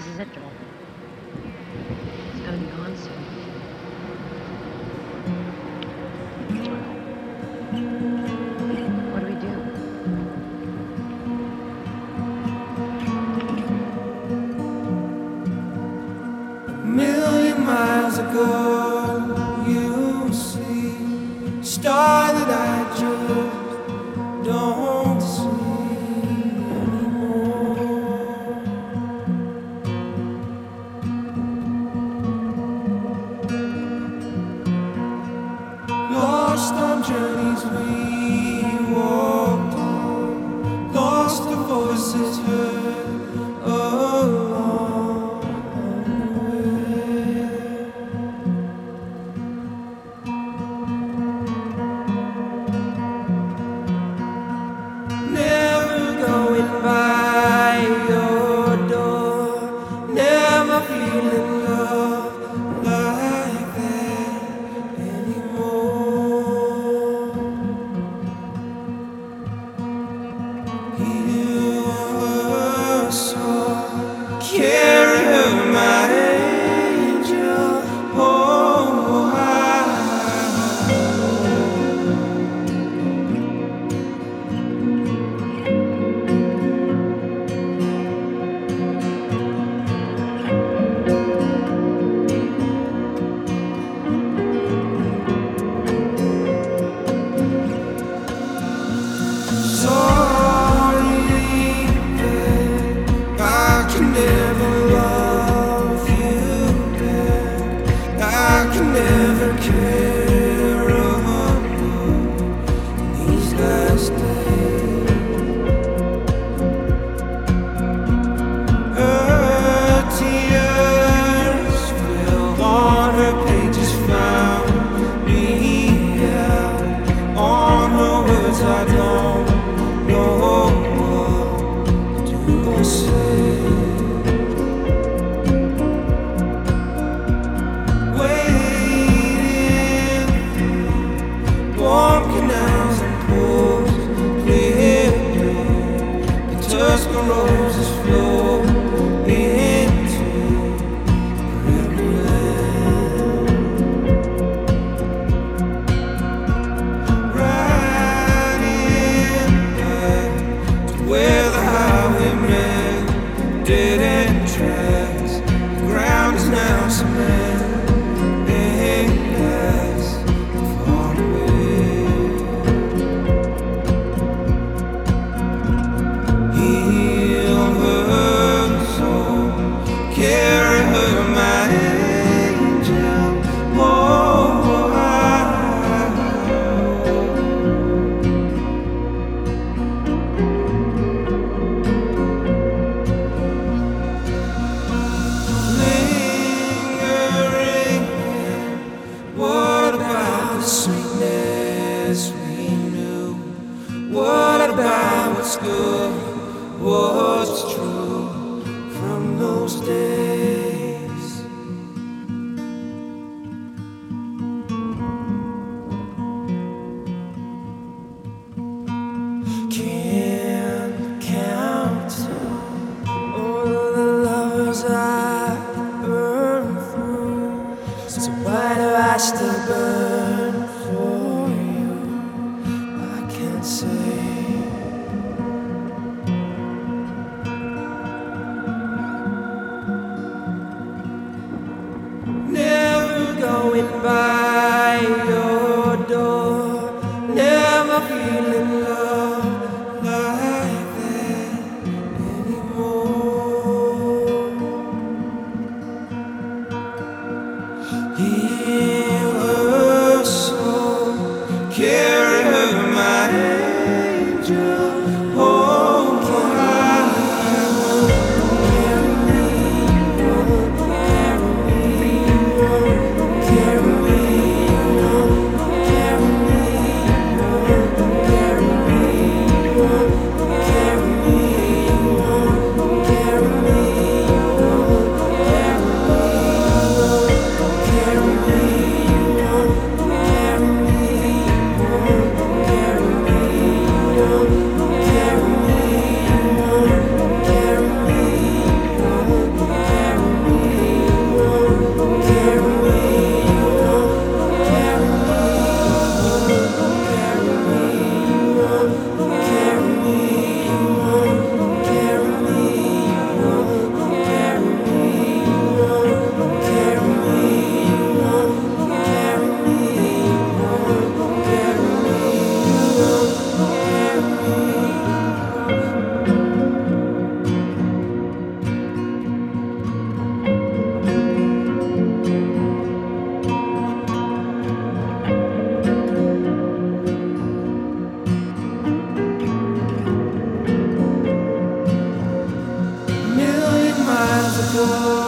is it, Joel? It's gotta be gone soon. What do we do? Million miles ago, you see, star that I just don't see anymore. Lost on journeys we walked on, lost the voices heard along the way. Never going by your door, never feeling love like that anymore. You were so carry her, my angel. Oh, sorry that I can never love you back. I can never care about you these last days. Her tears fell on her pages, found me out on her words. I don't know what to say. Waiting, warm canals and pools, clear blue. The Tuscan roses flow into every land. Riding back to where the highway met, dead end tracks. The ground is now cement. And glass far away. Heal her soul, carry her, my angel. Oh, lingering. What about the sweetness we knew? What about what's good, what's true from those days? Can't count all the lovers I burned through. So why do I still burn for you? I can't say. Never going by your door, never feeling love like that anymore. Heal her soul, carry her, my angel. Oh, carry me, carry me, carry me. soul.